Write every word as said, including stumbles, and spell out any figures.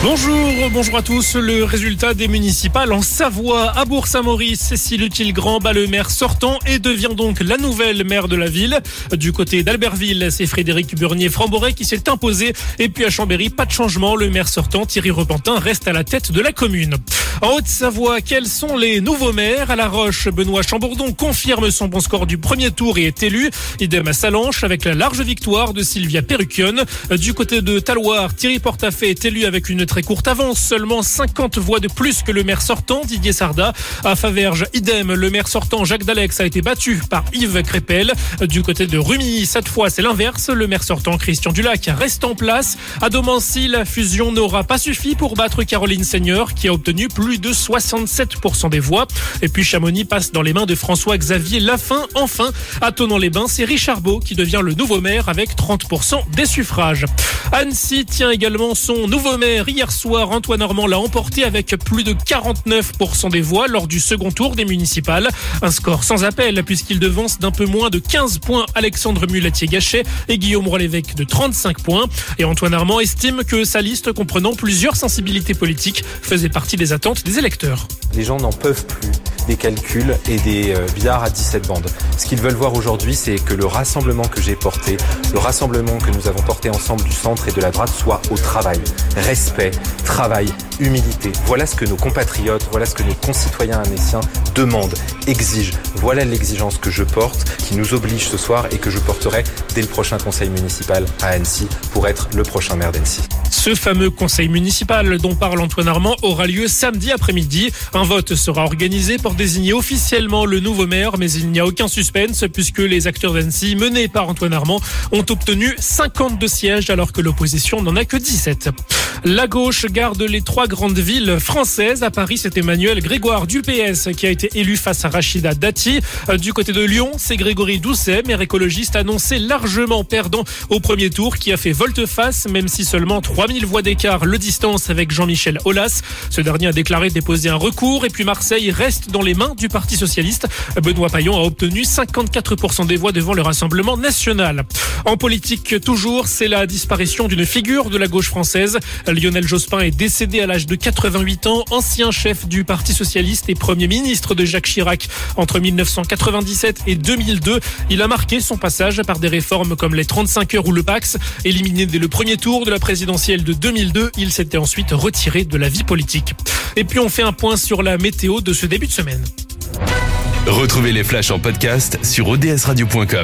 Bonjour, bonjour à tous. Le résultat des municipales en Savoie, à Bourg-Saint-Maurice, Cécile Utile-Grand bat le maire sortant et devient donc la nouvelle maire de la ville. Du côté d'Albertville, c'est Frédéric Burnier-Framboret qui s'est imposé. Et puis à Chambéry, pas de changement. Le maire sortant, Thierry Repentin, reste à la tête de la commune. En Haute-Savoie, quels sont les nouveaux maires? À La Roche, Benoît Chambourdon confirme son bon score du premier tour et est élu. Idem à Salanches avec la large victoire de Sylvia Perruquion. Du côté de Talloires, Thierry Portafait est élu avec une très courte avance, seulement cinquante voix de plus que le maire sortant, Didier Sarda. À Faverges, idem, le maire sortant, Jacques Dalex, a été battu par Yves Crépel. Du côté de Rumilly, cette fois, c'est l'inverse. Le maire sortant, Christian Dulac, reste en place. À Domancy, la fusion n'aura pas suffi pour battre Caroline Seigneur, qui a obtenu plus de soixante-sept pour cent des voix. Et puis Chamonix passe dans les mains de François-Xavier Lafin. Enfin, à Thonon-les-Bains, c'est Richard Beau qui devient le nouveau maire avec trente pour cent des suffrages. Annecy tient également son nouveau maire. Hier soir, Antoine Armand l'a emporté avec plus de quarante-neuf pour cent des voix lors du second tour des municipales. Un score sans appel puisqu'il devance d'un peu moins de quinze points Alexandre Mulatier-Gachet et Guillaume Roy-l'Évêque de trente-cinq points. Et Antoine Armand estime que sa liste comprenant plusieurs sensibilités politiques faisait partie des attentes des électeurs. Les gens n'en peuvent plus des calculs et des euh, billards à dix-sept bandes. Ce qu'ils veulent voir aujourd'hui, c'est que le rassemblement que j'ai porté, le rassemblement que nous avons porté ensemble du centre et de la droite soit au travail. Respect, travail, humilité. Voilà ce que nos compatriotes, voilà ce que nos concitoyens annéciens demandent, exigent. Voilà l'exigence que je porte, qui nous oblige ce soir et que je porterai dès le prochain conseil municipal à Annecy pour être le prochain maire d'Annecy. Ce fameux conseil municipal dont parle Antoine Armand aura lieu samedi après-midi. Un vote sera organisé pour désigner officiellement le nouveau maire, mais il n'y a aucun suspense puisque les acteurs d'Annecy, menés par Antoine Armand, ont obtenu cinquante-deux sièges alors que l'opposition n'en a que dix-sept. La gauche garde les trois grandes villes françaises. À Paris, c'est Emmanuel Grégoire du P S qui a été élu face à Rachida Dati. Du côté de Lyon, c'est Grégory Doucet, maire écologiste annoncé largement perdant au premier tour, qui a fait volte-face, même si seulement trois mille voix d'écart le distance avec Jean-Michel Aulas. Ce dernier a déclaré déposer un recours. Et puis Marseille reste dans les mains du Parti socialiste. Benoît Payon a obtenu cinquante-quatre pour cent des voix devant le Rassemblement national. En politique, toujours, c'est la disparition d'une figure de la gauche française. Lionel Jospin est décédé à l'âge de quatre-vingt-huit ans, ancien chef du Parti socialiste et premier ministre de Jacques Chirac entre mille neuf cent quatre-vingt-dix-sept et deux mille deux. Il a marqué son passage par des réformes comme les trente-cinq heures ou le Pacs. Éliminé dès le premier tour de la présidentielle de deux mille deux, il s'était ensuite retiré de la vie politique. Et puis on fait un point sur la météo de ce début de semaine. Retrouvez les flashs en podcast sur o d s radio point com.